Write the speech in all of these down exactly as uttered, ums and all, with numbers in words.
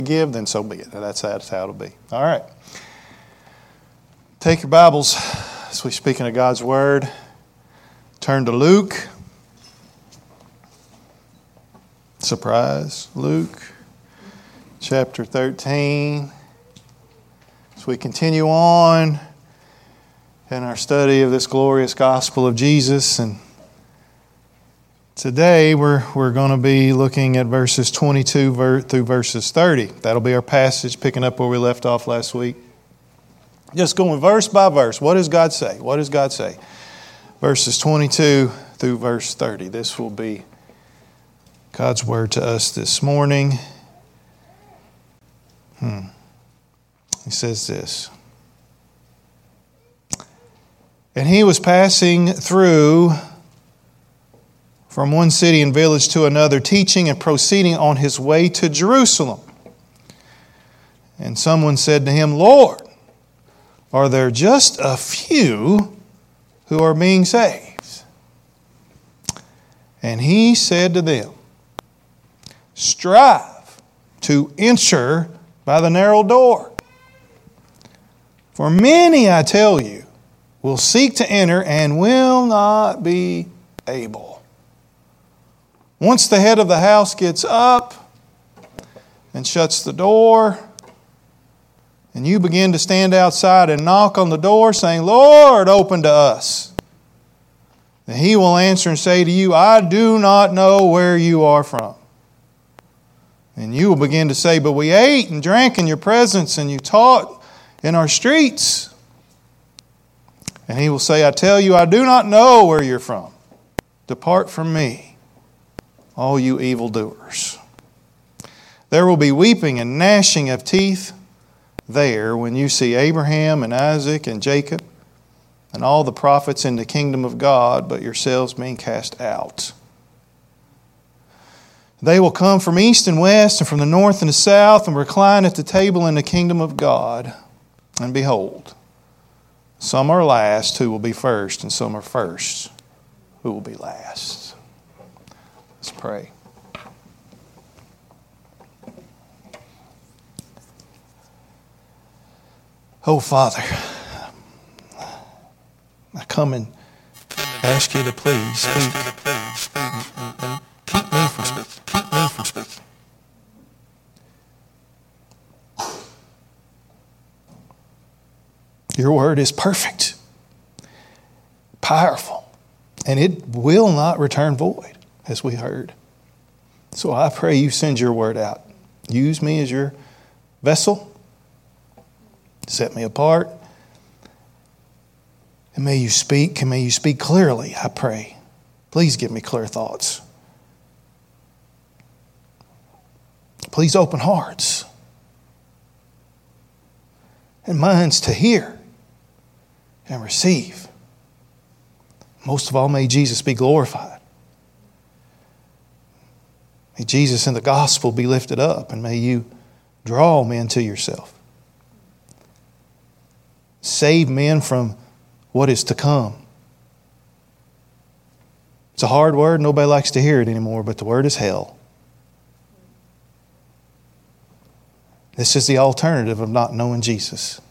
give, then so be it. That's how, that's how it'll be. All right. Take your Bibles as we're speaking of God's Word. Turn to Luke. Surprise. Luke chapter thirteen. As we continue on in our study of this glorious gospel of Jesus, and today we're we're going to be looking at verses twenty-two ver- through verses thirty. That'll be our passage, picking up where we left off last week. Just going verse by verse. What does God say? What does God say? Verses twenty-two through verse thirty. This will be God's word to us this morning. Hmm. He says this. And he was passing through from one city and village to another, teaching and proceeding on his way to Jerusalem. And someone said to him, Lord, are there just a few who are being saved? And he said to them, strive to enter by the narrow door. For many, I tell you, will seek to enter and will not be able. Once the head of the house gets up and shuts the door, and you begin to stand outside and knock on the door saying, Lord, open to us. And he will answer and say to you, I do not know where you are from. And you will begin to say, but we ate and drank in your presence and you taught in our streets. And he will say, I tell you, I do not know where you're from. Depart from me, all you evildoers. There will be weeping and gnashing of teeth there when you see Abraham and Isaac and Jacob and all the prophets in the kingdom of God, but yourselves being cast out. They will come from east and west and from the north and the south and recline at the table in the kingdom of God. And behold, some are last who will be first, and some are first who will be last. Let's pray. Oh, Father, I come and ask you to please speak. Keep me from speaking. Keep me from speaking. Your word is perfect, powerful, and it will not return void, as we heard. So I pray you send your word out. Use me as your vessel. Set me apart. And may you speak, and may you speak clearly, I pray. Please give me clear thoughts. Please open hearts and minds to hear and receive. Most of all, may Jesus be glorified. May Jesus in the gospel be lifted up, and may you draw men to yourself. Save men from what is to come. It's a hard word. Nobody likes to hear it anymore, but the word is hell. This is the alternative of not knowing Jesus.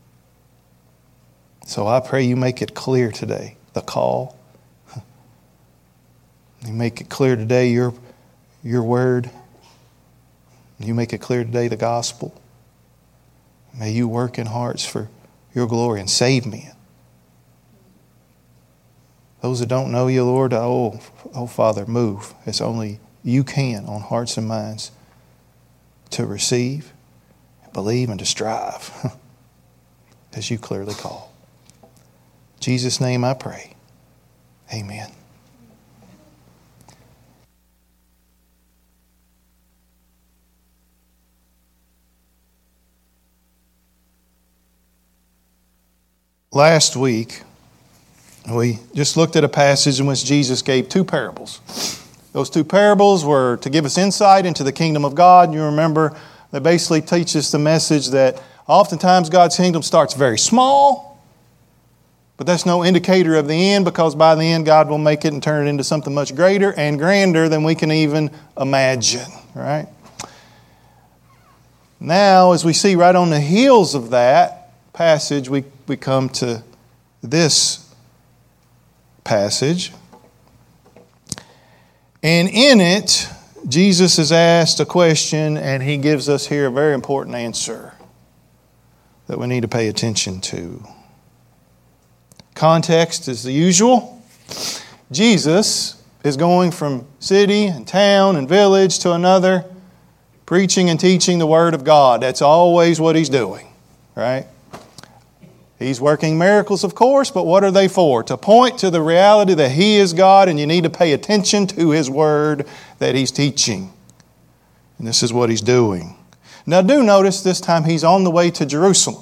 So I pray you make it clear today, the call. You make it clear today, your, your word. You make it clear today, the gospel. May you work in hearts for your glory and save men. Those that don't know you, Lord, oh, oh Father, move as only you can on hearts and minds to receive, believe, and to strive as you clearly call. In Jesus' name I pray. Amen. Last week, we just looked at a passage in which Jesus gave two parables. Those two parables were to give us insight into the kingdom of God. You remember, they basically teach us the message that oftentimes God's kingdom starts very small, but that's no indicator of the end, because by the end God will make it and turn it into something much greater and grander than we can even imagine, right? Now, as we see right on the heels of that passage, we, we come to this passage. And in it, Jesus is asked a question, and he gives us here a very important answer that we need to pay attention to. Context is the usual. Jesus is going from city and town and village to another, preaching and teaching the Word of God. That's always what He's doing, right? He's working miracles, of course, but what are they for? To point to the reality that He is God, and you need to pay attention to His Word that He's teaching. And this is what He's doing. Now do notice this time He's on the way to Jerusalem.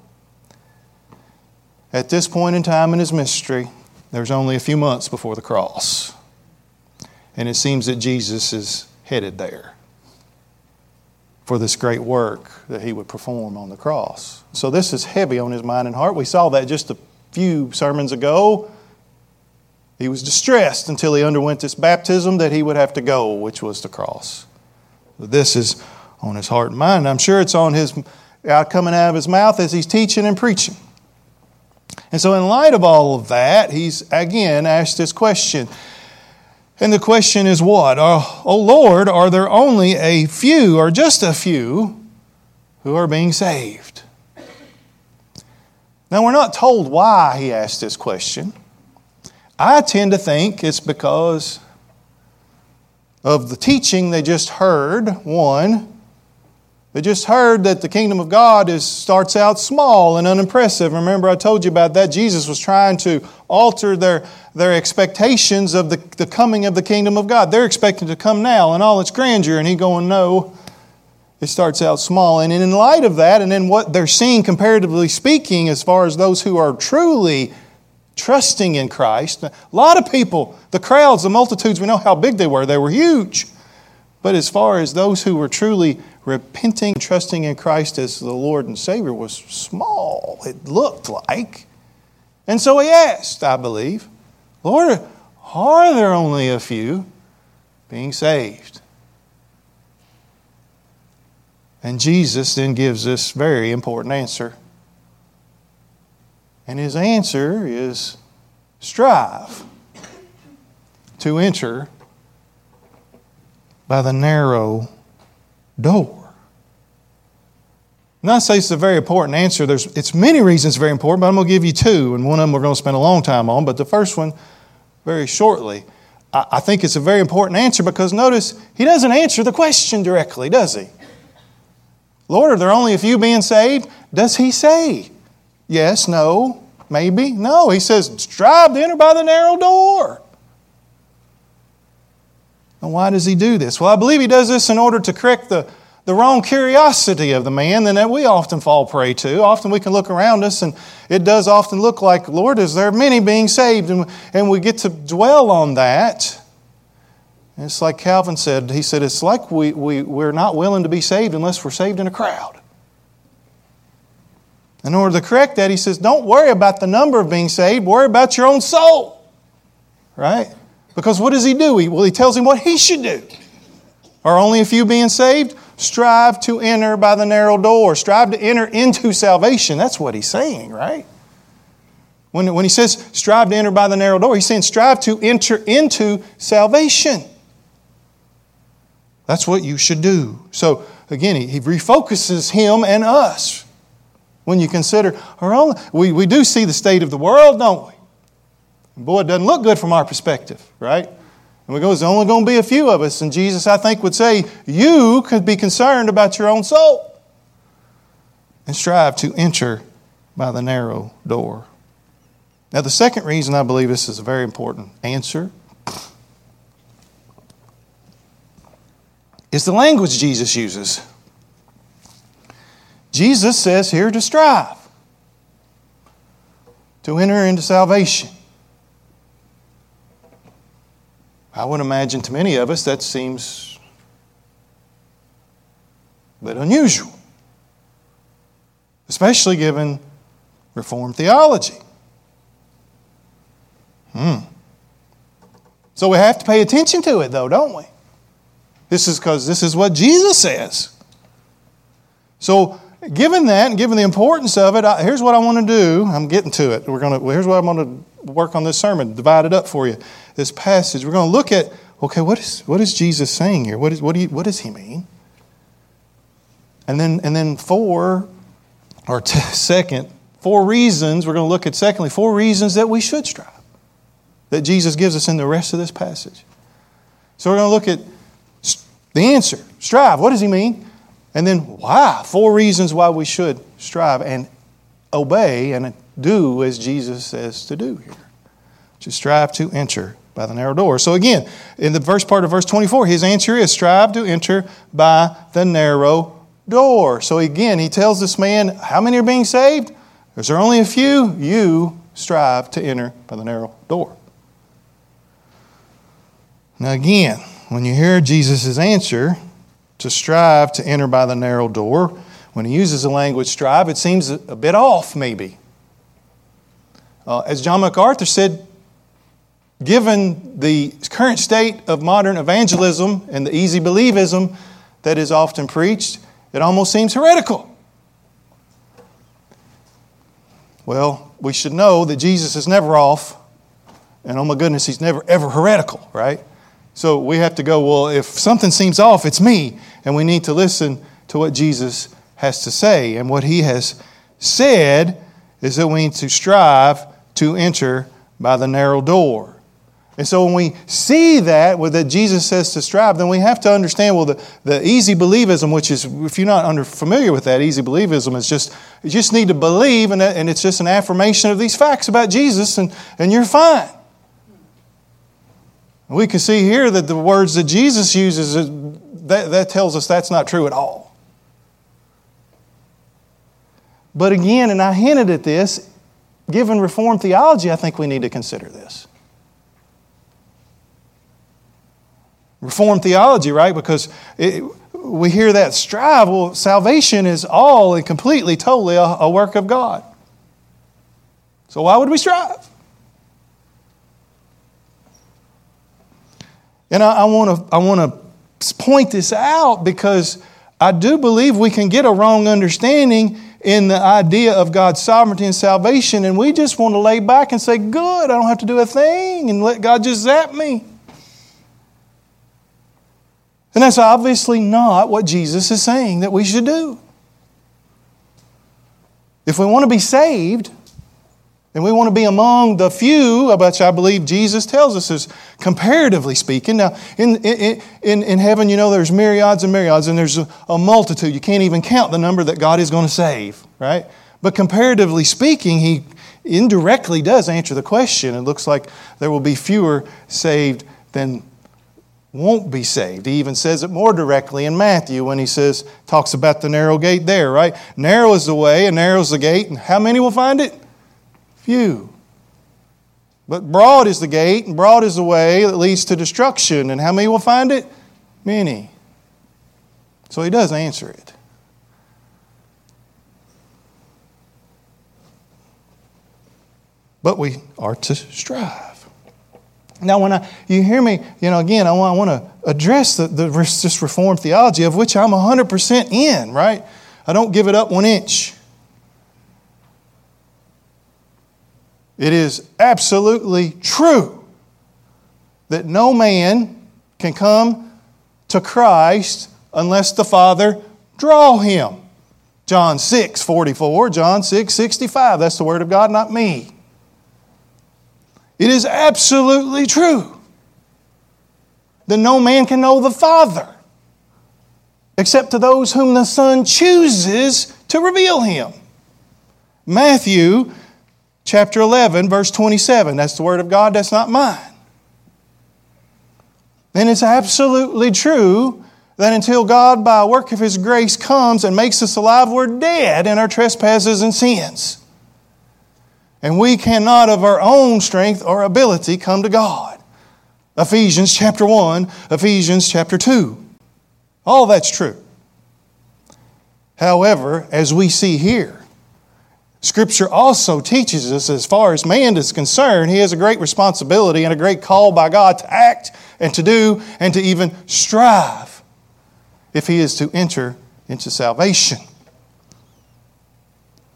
At this point in time in His ministry, there's only a few months before the cross. And it seems that Jesus is headed there for this great work that He would perform on the cross. So this is heavy on His mind and heart. We saw that just a few sermons ago. He was distressed until He underwent this baptism that He would have to go, which was the cross. So this is on His heart and mind. I'm sure it's on His out coming out of His mouth as He's teaching and preaching. And so in light of all of that, He's again asked this question. And the question is what? Oh, oh Lord, are there only a few, or just a few, who are being saved? Now we're not told why He asked this question. I tend to think it's because of the teaching they just heard. One, they just heard that the kingdom of God is starts out small and unimpressive. Remember I told you about that. Jesus was trying to alter their, their expectations of the, the coming of the kingdom of God. They're expecting to come now in all its grandeur. And He going, no, it starts out small. And in light of that, and in what they're seeing comparatively speaking, as far as those who are truly trusting in Christ, a lot of people, the crowds, the multitudes, we know how big they were. They were huge. But as far as those who were truly repenting, trusting in Christ as the Lord and Savior was small, it looked like. And so He asked, I believe, Lord, are there only a few being saved? And Jesus then gives this very important answer. And His answer is strive to enter by the narrow door. Now I say it's a very important answer. There's it's many reasons it's very important, but I'm going to give you two, and one of them we're going to spend a long time on. But the first one, very shortly, I, I think it's a very important answer because notice He doesn't answer the question directly, does He? Lord, are there only a few being saved? Does He say yes, no, maybe? No, He says strive to enter by the narrow door. And why does He do this? Well, I believe He does this in order to correct the, the wrong curiosity of the man and that we often fall prey to. Often we can look around us and it does often look like, Lord, is there many being saved? And, and we get to dwell on that. And it's like Calvin said, he said, it's like we, we, we're not willing to be saved unless we're saved in a crowd. In order to correct that, he says, don't worry about the number of being saved, worry about your own soul. Right? Because what does He do? He, well, He tells him what he should do. Are only a few being saved? Strive to enter by the narrow door. Strive to enter into salvation. That's what He's saying, right? When, when He says strive to enter by the narrow door, He's saying strive to enter into salvation. That's what you should do. So, again, He, he refocuses Him and us. When you consider, our own, we, we do see the state of the world, don't we? Boy, it doesn't look good from our perspective, right? And we go, there's only going to be a few of us. And Jesus, I think, would say, you could be concerned about your own soul and strive to enter by the narrow door. Now, the second reason I believe this is a very important answer is the language Jesus uses. Jesus says here to strive, to enter into salvation. I would imagine to many of us that seems a bit unusual, especially given Reformed theology. Hmm. So we have to pay attention to it though, don't we? This is because this is what Jesus says. So, given that and given the importance of it, I, here's what I want to do. I'm getting to it. We're going to. Here's what I'm going to work on this sermon. Divide it up for you. This passage. We're going to look at. Okay, what is what is Jesus saying here? What is what do you, what does he mean? And then and then four, or t- second, four reasons. We're going to look at secondly four reasons that we should strive. That Jesus gives us in the rest of this passage. So we're going to look at the answer. Strive. What does he mean? And then why? Four reasons why we should strive and obey and do as Jesus says to do here. To strive to enter by the narrow door. So again, in the first part of verse twenty-four, his answer is strive to enter by the narrow door. So again, he tells this man, how many are being saved? Is there only a few? You strive to enter by the narrow door. Now again, when you hear Jesus' answer to strive to enter by the narrow door, when he uses the language strive, it seems a bit off maybe. Uh, as John MacArthur said, given the current state of modern evangelism and the easy believism that is often preached, it almost seems heretical. Well, we should know that Jesus is never off, and oh my goodness, he's never ever heretical, right? So we have to go, well, if something seems off, it's me, and we need to listen to what Jesus has to say. And what he has said is that we need to strive to enter by the narrow door. And so when we see that, well, that Jesus says to strive, then we have to understand, well, the, the easy believism, which is, if you're not under, familiar with that, easy believism is just, you just need to believe, and, and it's just an affirmation of these facts about Jesus, and, and you're fine. We can see here that the words that Jesus uses, that, that tells us that's not true at all. But again, and I hinted at this, given Reformed theology, I think we need to consider this. Reformed theology, right? Because it, we hear that strive. Well, salvation is all and completely, totally a, a work of God. So why would we strive? And I, I want to I want to point this out because I do believe we can get a wrong understanding in the idea of God's sovereignty and salvation, and we just want to lay back and say, good, I don't have to do a thing, and let God just zap me. And that's obviously not what Jesus is saying that we should do. If we want to be saved, and we want to be among the few, which I believe Jesus tells us is comparatively speaking. Now, in, in, in, in heaven, you know, there's myriads and myriads, and there's a, a multitude. You can't even count the number that God is going to save, right? But comparatively speaking, he indirectly does answer the question. It looks like there will be fewer saved than won't be saved. He even says it more directly in Matthew when he says, talks about the narrow gate there, right? Narrow is the way and narrow is the gate, and how many will find it? Few. But broad is the gate and broad is the way that leads to destruction. And how many will find it? Many. So he does answer it. But we are to strive. Now, when I you hear me, you know, again, I want, I want to address the, the this Reformed theology of which I'm one hundred percent in, right? I don't give it up one inch. It is absolutely true that no man can come to Christ unless the Father draw him. John six forty-four, John six sixty-five. That's the Word of God, not me. It is absolutely true that no man can know the Father except to those whom the Son chooses to reveal Him. Matthew chapter eleven, verse twenty-seven. That's the Word of God, that's not mine. And it's absolutely true that until God, by a work of His grace, comes and makes us alive, we're dead in our trespasses and sins. And we cannot of our own strength or ability come to God. Ephesians chapter one, Ephesians chapter two. All that's true. However, as we see here, Scripture also teaches us, as far as man is concerned, he has a great responsibility and a great call by God to act and to do and to even strive if he is to enter into salvation.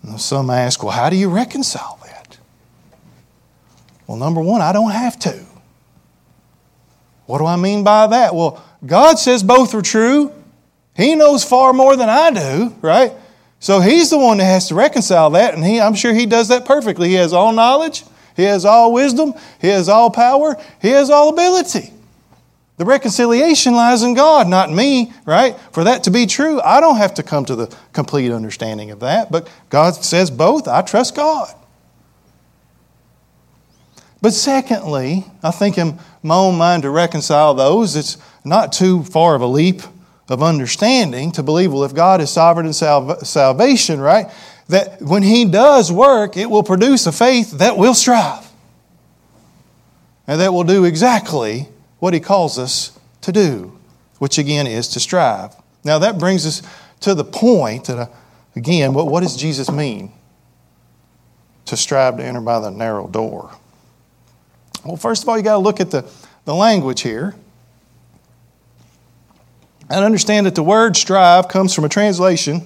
And some ask, well, how do you reconcile that? Well, number one, I don't have to. What do I mean by that? Well, God says both are true. He knows far more than I do, right? So He's the one that has to reconcile that, and he, I'm sure He does that perfectly. He has all knowledge. He has all wisdom. He has all power. He has all ability. The reconciliation lies in God, not me, right? For that to be true, I don't have to come to the complete understanding of that. But God says both. I trust God. But secondly, I think in my own mind to reconcile those, it's not too far of a leap of understanding to believe, well, if God is sovereign in salva- salvation, right, that when He does work, it will produce a faith that will strive. And that will do exactly what He calls us to do, which again is to strive. Now that brings us to the point that, I, again, what, what does Jesus mean? To strive to enter by the narrow door. Well, first of all, you got to look at the, the language here. And understand that the word strive comes from a translation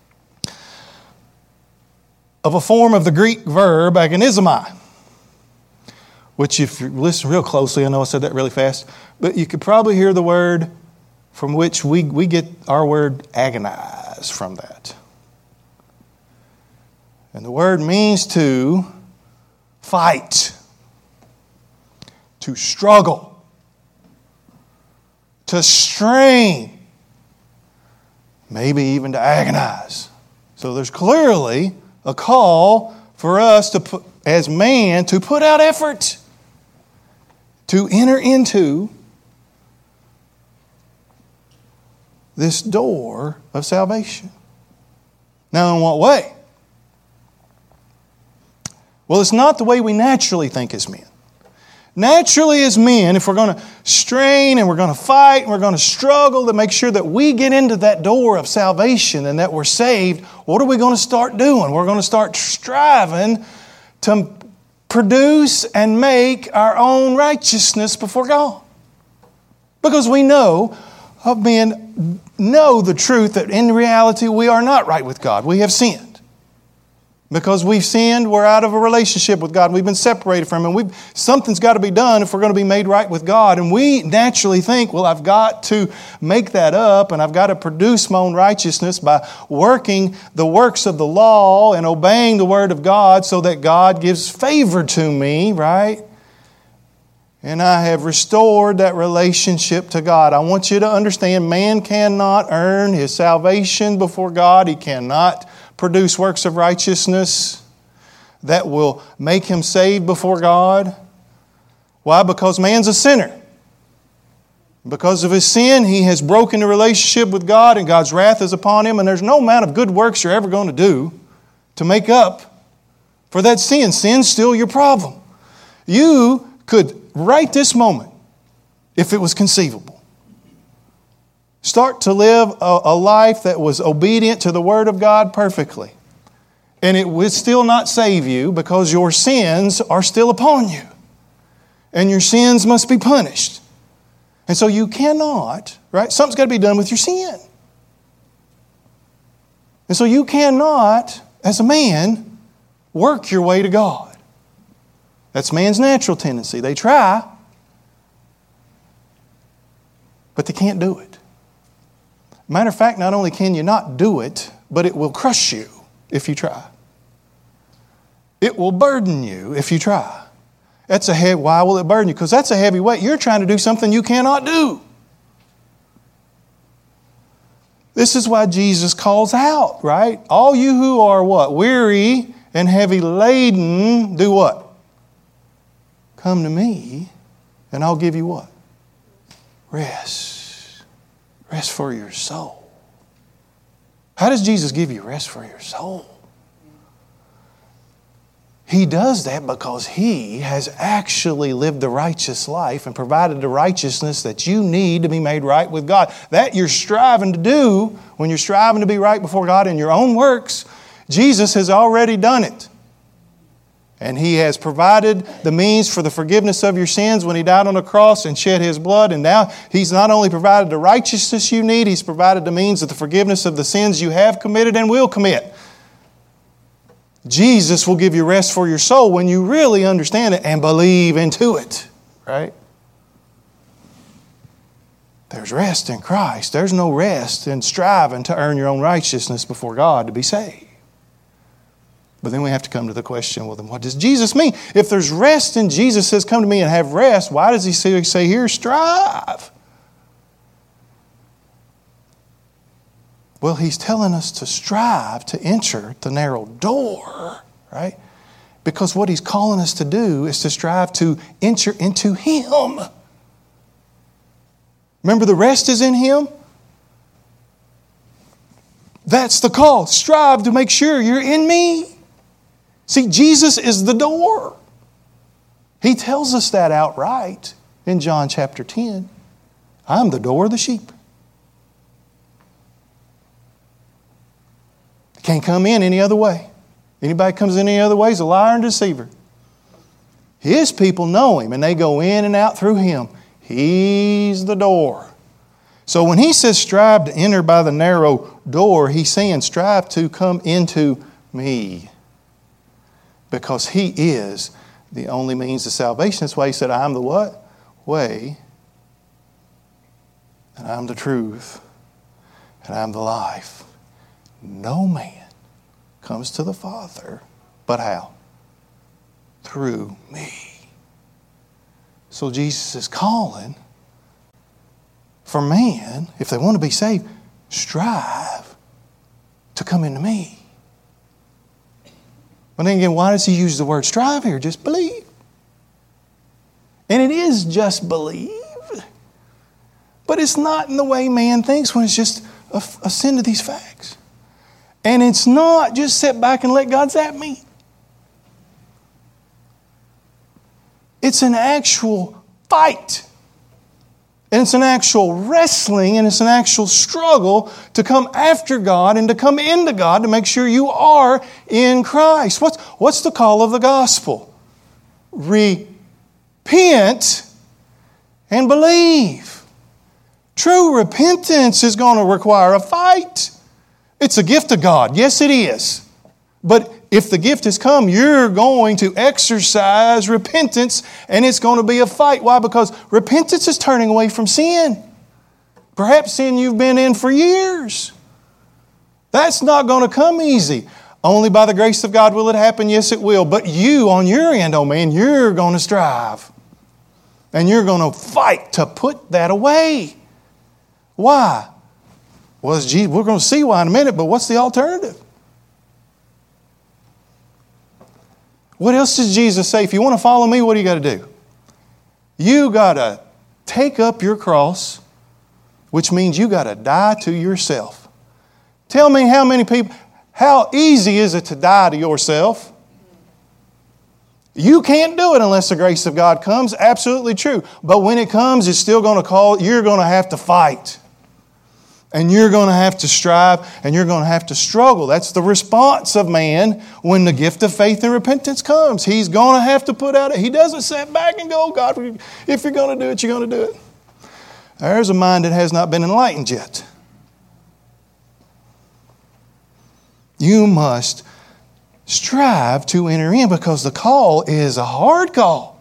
of a form of the Greek verb agonizomai, which if you listen real closely, I know I said that really fast, but you could probably hear the word from which we, we get our word agonize from that. And the word means to fight, to struggle, to strain, maybe even to agonize. So there's clearly a call for us to put, as man, to put out effort, to enter into this door of salvation. Now, in what way? Well, it's not the way we naturally think as men. Naturally as men, if we're going to strain and we're going to fight and we're going to struggle to make sure that we get into that door of salvation and that we're saved, what are we going to start doing? We're going to start striving to produce and make our own righteousness before God. Because we know, of men know the truth that in reality we are not right with God. We have sinned. Because we've sinned, we're out of a relationship with God. We've been separated from Him. We've, something's got to be done if we're going to be made right with God. And we naturally think, well, I've got to make that up and I've got to produce my own righteousness by working the works of the law and obeying the Word of God so that God gives favor to me, right? And I have restored that relationship to God. I want you to understand, man cannot earn his salvation before God. He cannot produce works of righteousness that will make him saved before God. Why? Because man's a sinner. Because of his sin, he has broken the relationship with God and God's wrath is upon him, and there's no amount of good works you're ever going to do to make up for that sin. Sin's still your problem. You could, right this moment, if it was conceivable, start to live a, a life that was obedient to the Word of God perfectly. And it would still not save you because your sins are still upon you. And your sins must be punished. And so you cannot, right? Something's got to be done with your sin. And so you cannot, as a man, work your way to God. That's man's natural tendency. They try, but they can't do it. Matter of fact, not only can you not do it, but it will crush you if you try. It will burden you if you try. That's a heavy, why will it burden you? Because that's a heavy weight. You're trying to do something you cannot do. This is why Jesus calls out, right? All you who are what? Weary and heavy laden, do what? Come to me and I'll give you what? Rest. Rest for your soul. How does Jesus give you rest for your soul? He does that because He has actually lived the righteous life and provided the righteousness that you need to be made right with God. That you're striving to do when you're striving to be right before God in your own works, Jesus has already done it. And He has provided the means for the forgiveness of your sins when He died on the cross and shed His blood. And now He's not only provided the righteousness you need, He's provided the means of the forgiveness of the sins you have committed and will commit. Jesus will give you rest for your soul when you really understand it and believe into it. Right? There's rest in Christ. There's no rest in striving to earn your own righteousness before God to be saved. But then we have to come to the question, well, then what does Jesus mean? If there's rest and Jesus says, come to me and have rest, why does he say, say here, strive? Well, he's telling us to strive to enter the narrow door, right? Because what he's calling us to do is to strive to enter into him. Remember, the rest is in him? That's the call. Strive to make sure you're in me. See, Jesus is the door. He tells us that outright in John chapter ten. I'm the door of the sheep. Can't come in any other way. Anybody comes in any other way is a liar and deceiver. His people know him and they go in and out through him. He's the door. So when he says strive to enter by the narrow door, he's saying strive to come into me. Because he is the only means of salvation. That's why he said, I'm the what? Way. And I'm the truth. And I'm the life. No man comes to the Father, but how? Through me. So Jesus is calling for man, if they want to be saved, strive to come into me. But then again, why does he use the word strive here? Just believe. And it is just believe. But it's not in the way man thinks when it's just ascend to these facts. And it's not just sit back and let God zap me. It's an actual fight. And it's an actual wrestling and it's an actual struggle to come after God and to come into God to make sure you are in Christ. What's, what's the call of the gospel? Repent and believe. True repentance is going to require a fight. It's a gift of God. Yes, it is. But if the gift has come, you're going to exercise repentance and it's going to be a fight. Why? Because repentance is turning away from sin. Perhaps sin you've been in for years. That's not going to come easy. Only by the grace of God will it happen. Yes, it will. But you, on your end, oh man, you're going to strive. And you're going to fight to put that away. Why? Well, gee, we're going to see why in a minute, but what's the alternative? What else does Jesus say? If you want to follow me, what do you got to do? You got to take up your cross, which means you got to die to yourself. Tell me how many people, how easy is it to die to yourself? You can't do it unless the grace of God comes. Absolutely true. But when it comes, it's still going to call, you're going to have to fight. And you're going to have to strive and you're going to have to struggle. That's the response of man when the gift of faith and repentance comes. He's going to have to put out, he doesn't sit back and go, God, if you're going to do it, you're going to do it. There's a mind that has not been enlightened yet. You must strive to enter in because the call is a hard call.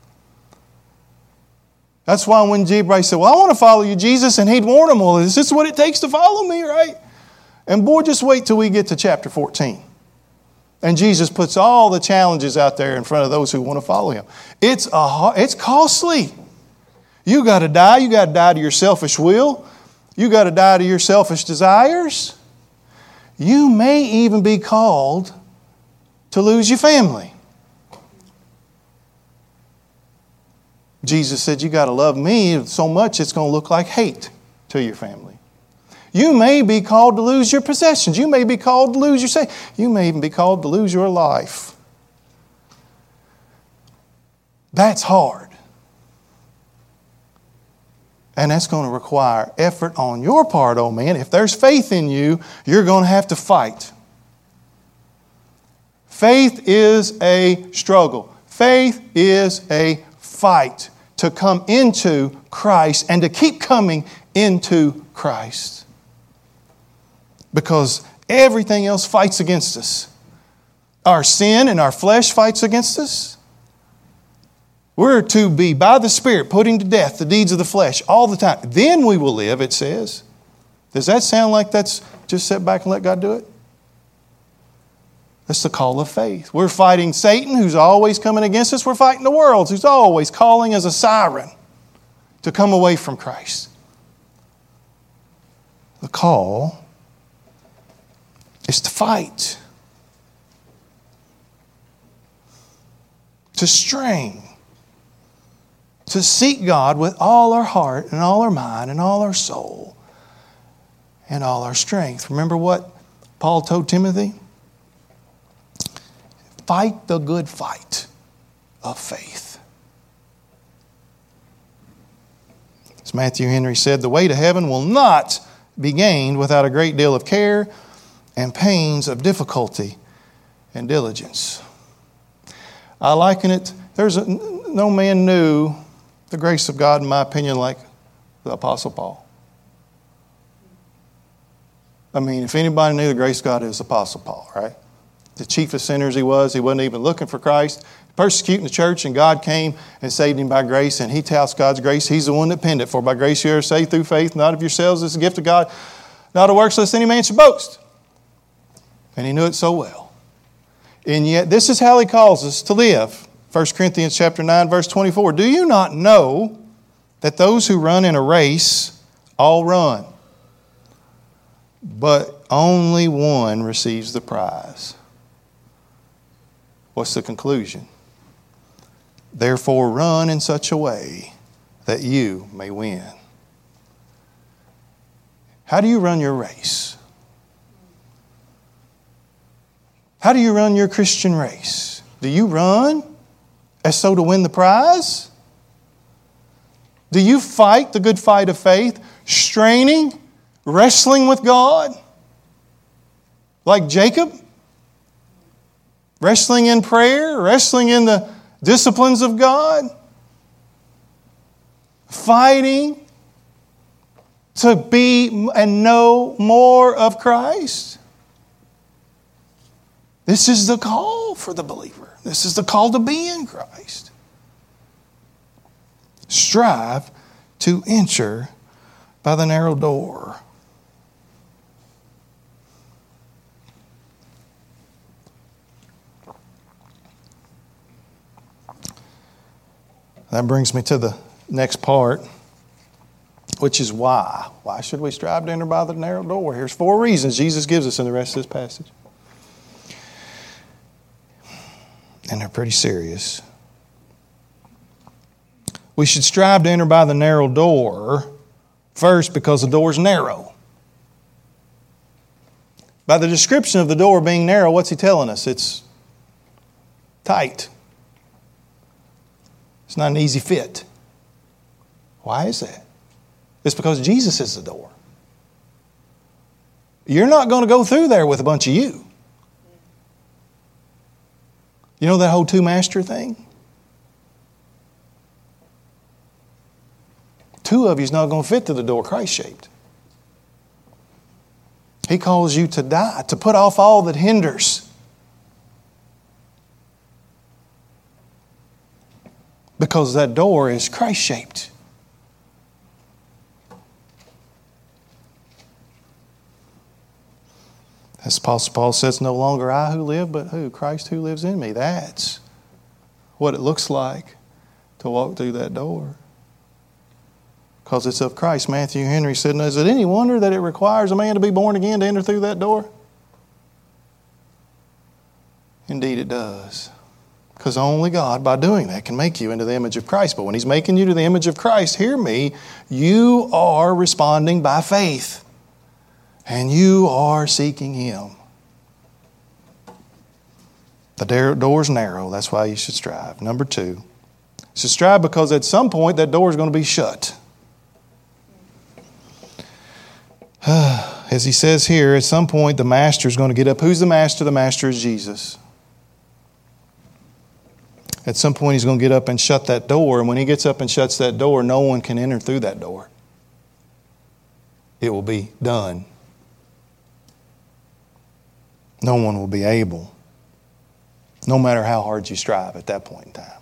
That's why when everybody said, well, I want to follow you, Jesus, and he'd warn them, well, is this what it takes to follow me, right? And boy, just wait till we get to chapter fourteen. And Jesus puts all the challenges out there in front of those who want to follow him. It's a, it's costly. You got to die. You got to die to your selfish will. You got to die to your selfish desires. You may even be called to lose your family. Jesus said, you got to love me so much it's going to look like hate to your family. You may be called to lose your possessions. You may be called to lose your say. You may even be called to lose your life. That's hard. And that's going to require effort on your part, oh man. If there's faith in you, you're going to have to fight. Faith is a struggle. Faith is a fight to come into Christ and to keep coming into Christ. Because everything else fights against us. Our sin and our flesh fights against us. We're to be, by the Spirit, putting to death the deeds of the flesh all the time. Then we will live, it says. Does that sound like that's just sit back and let God do it? That's the call of faith. We're fighting Satan, who's always coming against us. We're fighting the world, who's always calling as a siren to come away from Christ. The call is to fight, to strain, to seek God with all our heart and all our mind and all our soul and all our strength. Remember what Paul told Timothy? Fight the good fight of faith. As Matthew Henry said, the way to heaven will not be gained without a great deal of care and pains of difficulty and diligence. I liken it, there's a, no man knew the grace of God, in my opinion, like the Apostle Paul. I mean, if anybody knew the grace of God, it was the Apostle Paul, right? The chief of sinners he was. He wasn't even looking for Christ. Persecuting the church, and God came and saved him by grace, and he touts God's grace. He's the one that penned it. For by grace you are saved through faith, not of yourselves. It's a gift of God, not of works, lest any man should boast. And he knew it so well. And yet this is how he calls us to live. First Corinthians chapter nine, verse twenty-four. Do you not know that those who run in a race all run, but only one receives the prize? What's the conclusion? Therefore, run in such a way that you may win. How do you run your race? How do you run your Christian race? Do you run as so to win the prize? Do you fight the good fight of faith, straining, wrestling with God? Like Jacob? Wrestling in prayer, wrestling in the disciplines of God, fighting to be and know more of Christ. This is the call for the believer. This is the call to be in Christ. Strive to enter by the narrow door. That brings me to the next part, which is why. Why should we strive to enter by the narrow door? Here's four reasons Jesus gives us in the rest of this passage. And they're pretty serious. We should strive to enter by the narrow door, first because the door is narrow. By the description of the door being narrow, what's he telling us? It's tight. It's not an easy fit. Why is that? It's because Jesus is the door. You're not going to go through there with a bunch of you. You know that whole two-master thing? Two of you is not going to fit to the door Christ-shaped. He calls you to die, to put off all that hinders. Because that door is Christ-shaped. As Apostle Paul says, no longer I who live, but who? Christ who lives in me. That's what it looks like to walk through that door. Because it's of Christ. Matthew Henry said, is it any wonder that it requires a man to be born again to enter through that door? Indeed it does. Because only God, by doing that, can make you into the image of Christ. But when He's making you to the image of Christ, hear me, you are responding by faith. And you are seeking Him. The door is narrow. That's why you should strive. Number two, you should strive because at some point that door is going to be shut. As he says here, at some point the master is going to get up. Who's the master? The master is Jesus. At some point he's going to get up and shut that door. And when he gets up and shuts that door, no one can enter through that door. It will be done. No one will be able. no matter how hard you strive at that point in time.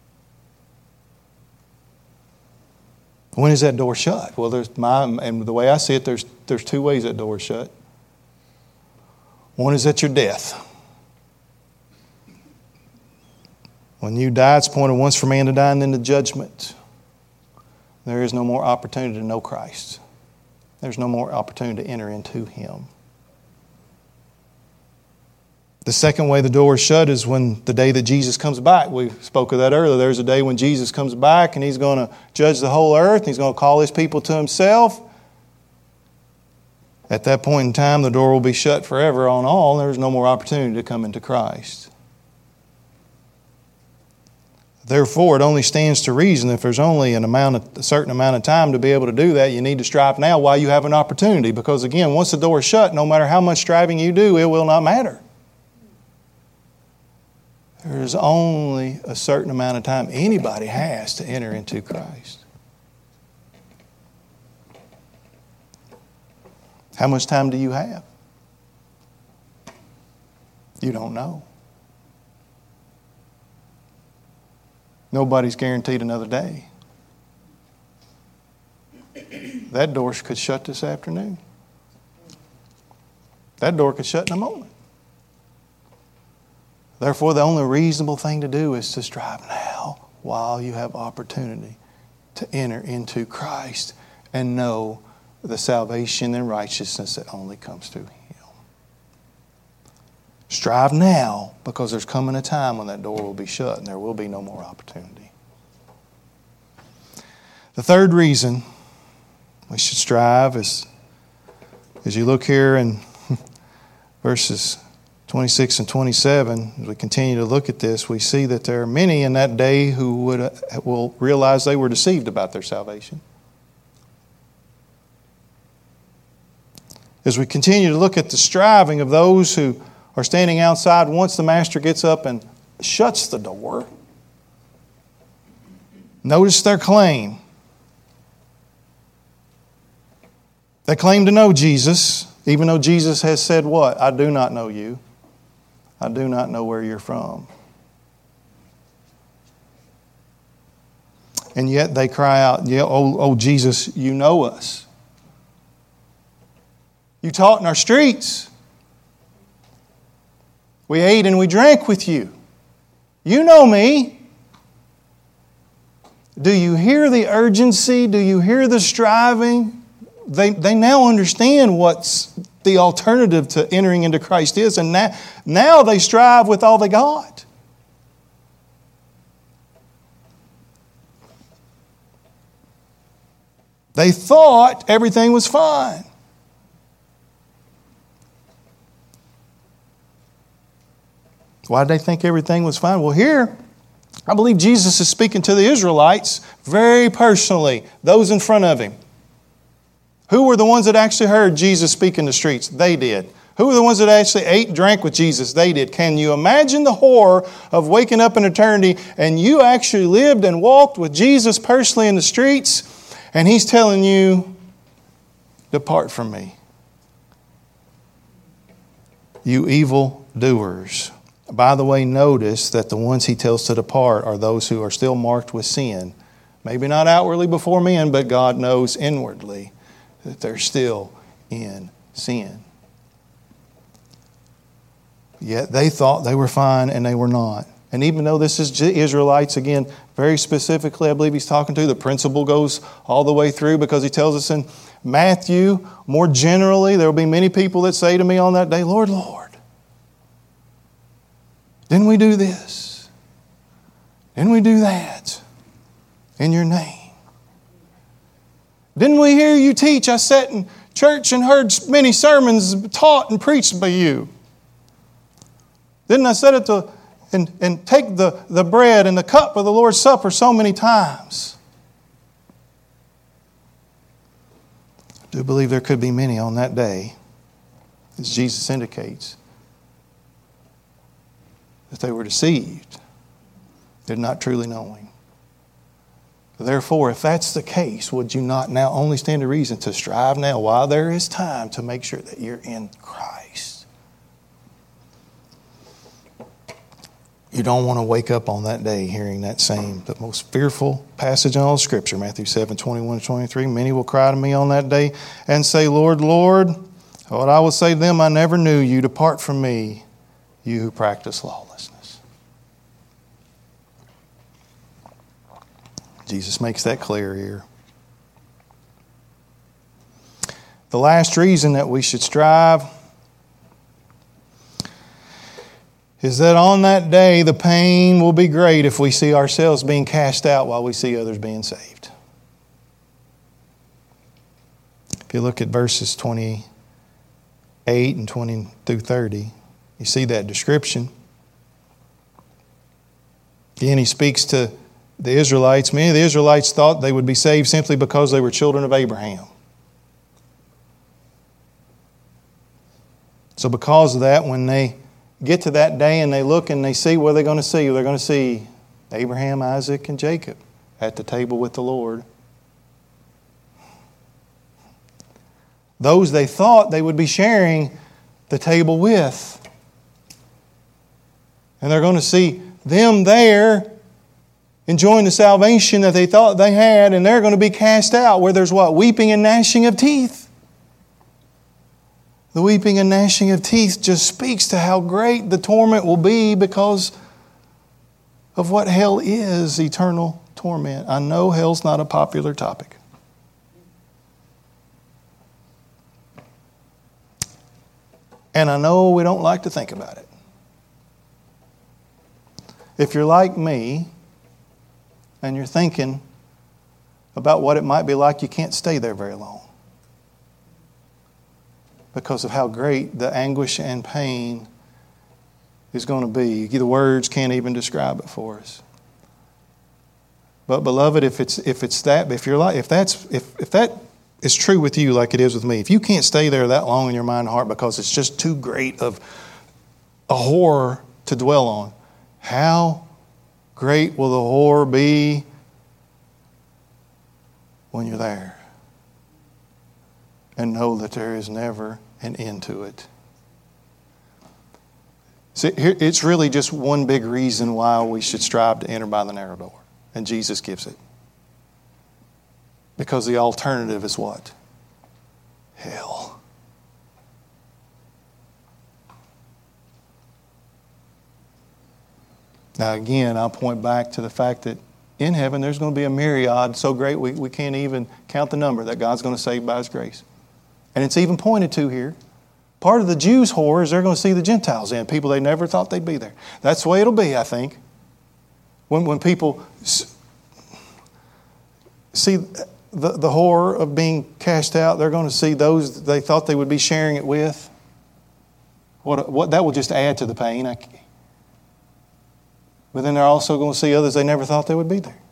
When is that door shut? Well, there's my and the way I see it, there's there's two ways that door is shut. One is at your death. When you die, it's appointed once for man to die and then to judgment. There is no more opportunity to know Christ. There's no more opportunity to enter into Him. The second way the door is shut is when the day that Jesus comes back. We spoke of that earlier. There's a day when Jesus comes back and He's going to judge the whole earth. And He's going to call His people to Himself. At that point in time, the door will be shut forever on all. There's no more opportunity to come into Christ. Therefore, it only stands to reason if there's only an amount of, a certain amount of time to be able to do that, you need to strive now while you have an opportunity. Because again, once the door is shut, no matter how much striving you do, it will not matter. There's only a certain amount of time anybody has to enter into Christ. How much time do you have? You don't know. Nobody's guaranteed another day. That door could shut this afternoon. That door could shut in a moment. Therefore, the only reasonable thing to do is to strive now while you have opportunity to enter into Christ and know the salvation and righteousness that only comes through Him. Strive now, because there's coming a time when that door will be shut and there will be no more opportunity. The third reason we should strive is, as you look here in verses twenty-six and twenty-seven, as we continue to look at this, we see that there are many in that day who would uh, will realize they were deceived about their salvation. As we continue to look at the striving of those who are standing outside once the master gets up and shuts the door, notice their claim. They claim to know Jesus, even though Jesus has said what? I do not know you. I do not know where you're from. And yet they cry out, yeah, oh, oh Jesus, you know us. You taught in our streets. We ate and we drank with you. You know me. Do you hear the urgency? Do you hear the striving? They, they now understand what's the alternative to entering into Christ is. And now, now they strive with all they got. They thought everything was fine. Why did they think everything was fine? Well, here, I believe Jesus is speaking to the Israelites very personally, those in front of Him. Who were the ones that actually heard Jesus speak in the streets? They did. Who were the ones that actually ate and drank with Jesus? They did. Can you imagine the horror of waking up in eternity and you actually lived and walked with Jesus personally in the streets and He's telling you, depart from me, you evil doers. By the way, notice that the ones He tells to depart are those who are still marked with sin. Maybe not outwardly before men, but God knows inwardly that they're still in sin. Yet they thought they were fine and they were not. And even though this is Israelites, again, very specifically, I believe He's talking to, the principle goes all the way through because He tells us in Matthew, more generally, there will be many people that say to me on that day, Lord, Lord, didn't we do this? Didn't we do that in your name? Didn't we hear you teach? I sat in church and heard many sermons taught and preached by you. Didn't I sit at the and, and take the, the bread and the cup of the Lord's Supper so many times? I do believe there could be many on that day, as Jesus indicates, that they were deceived. They're not truly knowing. Therefore, if that's the case, would you not now only stand to reason to strive now while there is time to make sure that you're in Christ? You don't want to wake up on that day hearing that same, the most fearful passage in all Scripture, Matthew seven, twenty-one to twenty-three. Many will cry to me on that day and say, Lord, Lord, what I will say to them, I never knew you. Depart from me, you who practice lawlessness. Jesus makes that clear here. The last reason that we should strive is that on that day the pain will be great if we see ourselves being cast out while we see others being saved. If you look at verses twenty-eight and twenty through thirty, you see that description. Again, he speaks to the Israelites. Many of the Israelites thought they would be saved simply because they were children of Abraham. So because of that, when they get to that day and they look and they see, what are they going to see? They're going to see Abraham, Isaac, and Jacob at the table with the Lord. Those they thought they would be sharing the table with. And they're going to see them there enjoying the salvation that they thought they had, and they're going to be cast out where there's what? Weeping and gnashing of teeth. The weeping and gnashing of teeth just speaks to how great the torment will be because of what hell is, eternal torment. I know hell's not a popular topic. And I know we don't like to think about it. If you're like me and you're thinking about what it might be like, you can't stay there very long, because of how great the anguish and pain is going to be. The words can't even describe it for us. But beloved, if it's if it's that, if you're like if that's if, if that is true with you like it is with me, if you can't stay there that long in your mind and heart because it's just too great of a horror to dwell on, how great will the horror be when you're there? And know that there is never an end to it. See, it's really just one big reason why we should strive to enter by the narrow door. And Jesus gives it. Because the alternative is what? Hell. Now again, I'll point back to the fact that in heaven there's going to be a myriad so great we, we can't even count the number that God's going to save by His grace. And it's even pointed to here. Part of the Jews' horror is they're going to see the Gentiles in, people they never thought they'd be there. That's the way it'll be, I think. When when people see the, the horror of being cast out, they're going to see those they thought they would be sharing it with. What, what that will just add to the pain. I, but then they're also going to see others they never thought they would be there.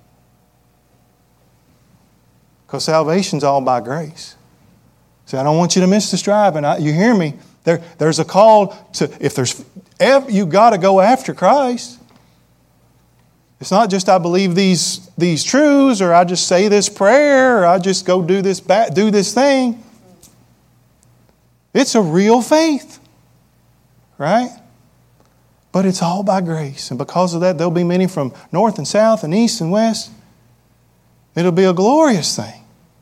Because salvation's all by grace. See, I don't want you to miss the strive, and I, you hear me. There, there's a call to, if there's, you got to go after Christ. It's not just I believe these these truths, or I just say this prayer, or I just go do this do this thing. It's a real faith, right? But it's all by grace, and because of that, there'll be many from north and south and east and west. It'll be a glorious thing.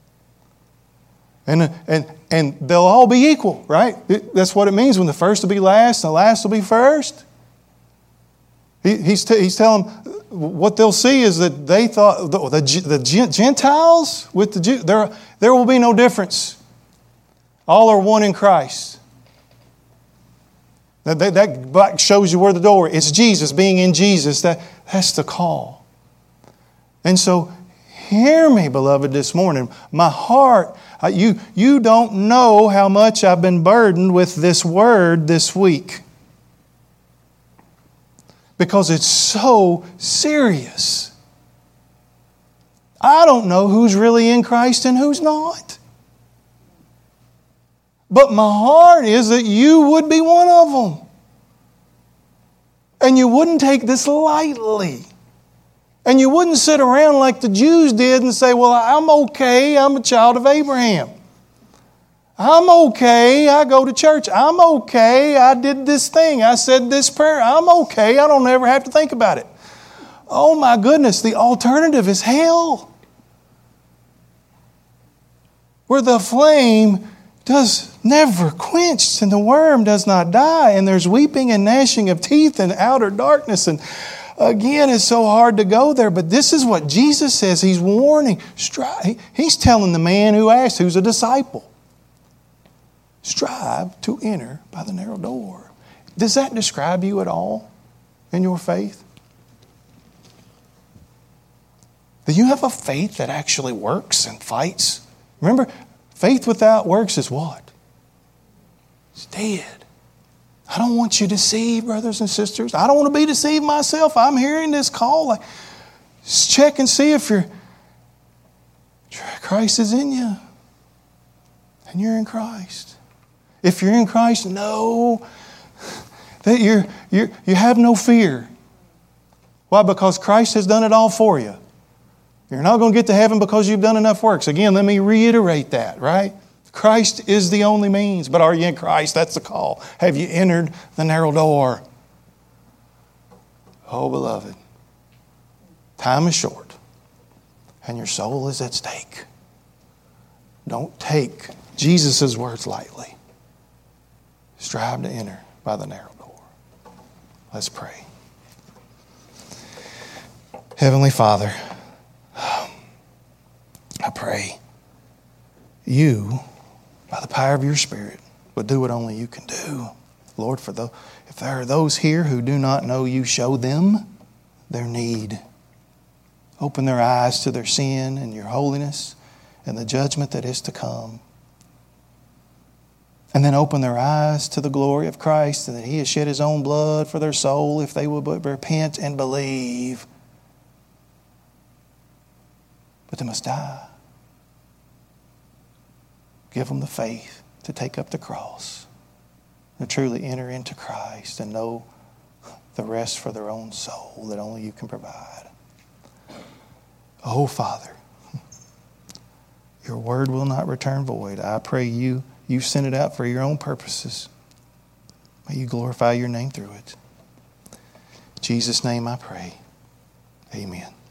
And, and, and they'll all be equal, right? It, that's what it means when the first will be last and the last will be first. He, he's, t- he's telling them what they'll see is that they thought, the, the, the Gentiles with the Jews, there, there will be no difference. All are one in Christ. That, that, that shows you where the door is. It's Jesus, being in Jesus. That, that's the call. And so, hear me, beloved, this morning. My heart, you, you don't know how much I've been burdened with this word this week. Because it's so serious. I don't know who's really in Christ and who's not. But my heart is that you would be one of them. And you wouldn't take this lightly. And you wouldn't sit around like the Jews did and say, well, I'm okay, I'm a child of Abraham. I'm okay. I go to church. I'm okay. I did this thing. I said this prayer. I'm okay. I don't ever have to think about it. Oh my goodness, the alternative is hell. Where the flame does never quench and the worm does not die, and there's weeping and gnashing of teeth and outer darkness. And again, it's so hard to go there, but this is what Jesus says. He's warning. He's telling the man who asked, who's a disciple, strive to enter by the narrow door. Does that describe you at all in your faith? Do you have a faith that actually works and fights? Remember, faith without works is what? It's dead. I don't want you deceived, brothers and sisters. I don't want to be deceived myself. I'm hearing this call. Like, just check and see if you're, Christ is in you. And you're in Christ. If you're in Christ, know that you're, you're, you have no fear. Why? Because Christ has done it all for you. You're not going to get to heaven because you've done enough works. Again, let me reiterate that, right? Christ is the only means. But are you in Christ? That's the call. Have you entered the narrow door? Oh, beloved, time is short and your soul is at stake. Don't take Jesus' words lightly. Strive to enter by the narrow door. Let's pray. Heavenly Father, I pray you, by the power of your Spirit, would do what only you can do. Lord, for the, if there are those here who do not know you, show them their need. Open their eyes to their sin and your holiness and the judgment that is to come. And then open their eyes to the glory of Christ and that He has shed His own blood for their soul if they will but repent and believe. But they must die. Give them the faith to take up the cross, to truly enter into Christ and know the rest for their own soul that only you can provide. Oh, Father, your word will not return void. I pray you, you send it out for your own purposes. May you glorify your name through it. In Jesus' name I pray. Amen.